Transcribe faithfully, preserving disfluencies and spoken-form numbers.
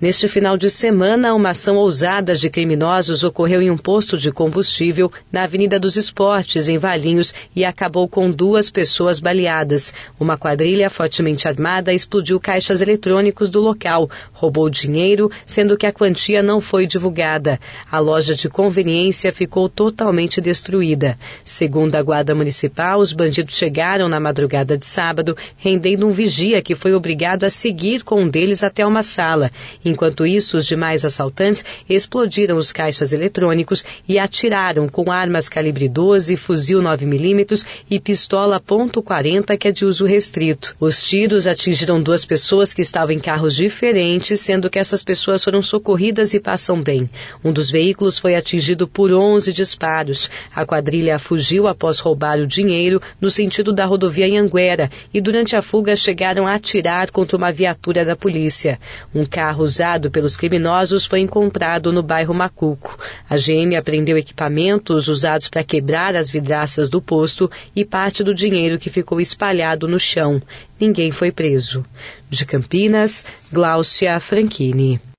Neste final de semana, uma ação ousada de criminosos ocorreu em um posto de combustível na Avenida dos Esportes, em Valinhos, e acabou com duas pessoas baleadas. Uma quadrilha fortemente armada explodiu caixas eletrônicos do local, roubou dinheiro, sendo que a quantia não foi divulgada. A loja de conveniência ficou totalmente destruída. Segundo a Guarda Municipal, os bandidos chegaram na madrugada de sábado, rendendo um vigia que foi obrigado a seguir com um deles até uma sala. Enquanto isso, os demais assaltantes explodiram os caixas eletrônicos e atiraram com armas calibre doze, fuzil nove milímetros e pistola ponto quarenta, que é de uso restrito. Os tiros atingiram duas pessoas que estavam em carros diferentes, sendo que essas pessoas foram socorridas e passam bem. Um dos veículos foi atingido por onze disparos. A quadrilha fugiu após roubar o dinheiro no sentido da rodovia Anhanguera e durante a fuga chegaram a atirar contra uma viatura da polícia. Um carro usado pelos criminosos foi encontrado no bairro Macuco. A G M apreendeu equipamentos usados para quebrar as vidraças do posto e parte do dinheiro que ficou espalhado no chão. Ninguém foi preso. De Campinas, Gláucia Franchini.